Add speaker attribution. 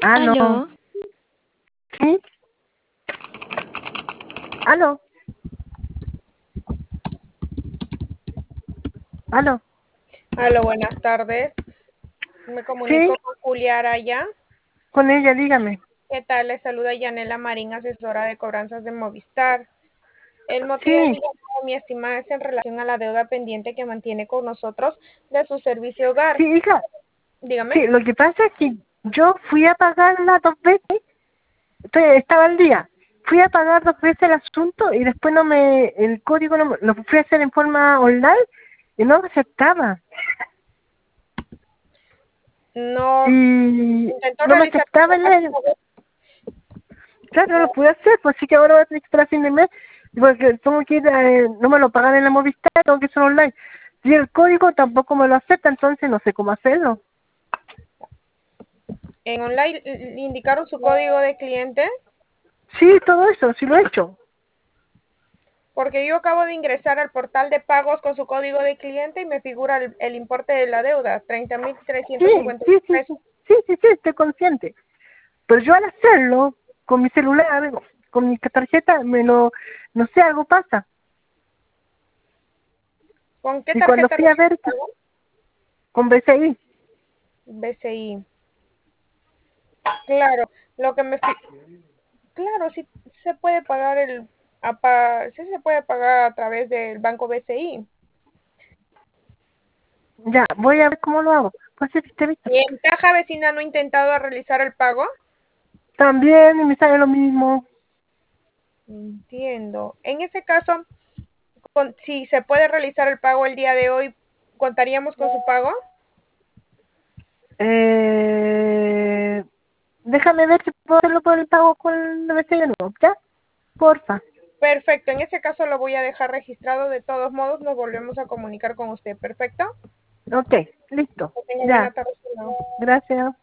Speaker 1: Aló.
Speaker 2: Aló.
Speaker 1: ¿Sí? Aló. Aló.
Speaker 3: Aló, buenas tardes. Me
Speaker 1: Sí,
Speaker 3: comunico con Julia Araya.
Speaker 1: con ella, dígame.
Speaker 3: ¿Qué tal? Le saluda Yanela Marín, asesora de cobranzas de Movistar. El motivo de mi
Speaker 1: Sí,
Speaker 3: llamada, mi estimada, es en relación a la deuda pendiente que mantiene con nosotros de su servicio hogar.
Speaker 1: sí, hija.
Speaker 3: Dígame.
Speaker 1: Sí, lo que pasa es que yo fui a pagarla 2 veces. Estaba al día. Fui a pagar 2 veces el asunto y después el código lo fui a hacer en forma online y no me aceptaba.
Speaker 3: No
Speaker 1: Y
Speaker 3: intentó
Speaker 1: no me
Speaker 3: realizar
Speaker 1: aceptaba
Speaker 3: la página web.
Speaker 1: claro, no lo pude hacer, pues sí que ahora voy a tener que esperar a fin de mes, porque tengo que ir, no me lo pagan en la Movistar, tengo que hacerlo online. Y el código tampoco me lo acepta, entonces no sé cómo hacerlo.
Speaker 3: En online le indicaron su código de cliente,
Speaker 1: Sí, todo eso, sí lo he hecho.
Speaker 3: porque yo acabo de ingresar al portal de pagos con su código de cliente y me figura el importe de la deuda,
Speaker 1: Sí, sí, sí,
Speaker 3: $30,353.
Speaker 1: sí, sí, sí, sí, estoy consciente. Pero yo al hacerlo, con mi celular, con mi tarjeta, no sé, algo pasa.
Speaker 3: ¿Con qué
Speaker 1: Y cuando
Speaker 3: tarjeta
Speaker 1: fui a
Speaker 3: realizó
Speaker 1: ver,
Speaker 3: el pago?
Speaker 1: con BCI,
Speaker 3: BCI. Claro, lo que claro, sí se puede pagar sí se puede pagar a través del banco BCI.
Speaker 1: ya, voy a ver cómo lo hago. Pues sí, te he visto.
Speaker 3: ¿Y en caja vecina no ha intentado realizar el pago?
Speaker 1: También y me sale lo mismo.
Speaker 3: Entiendo. En ese caso, si se puede realizar el pago el día de hoy, ¿contaríamos con su pago?
Speaker 1: Eh, Déjame ver si puedo hacerlo por el pago con el BCI de nuevo, ¿ya? Porfa.
Speaker 3: Perfecto, en ese caso lo voy a dejar registrado. De todos modos, nos volvemos a comunicar con usted. Perfecto.
Speaker 1: Ok, listo.
Speaker 3: Que tenga buena
Speaker 1: Ya,
Speaker 3: tarde. Hasta luego.
Speaker 1: gracias.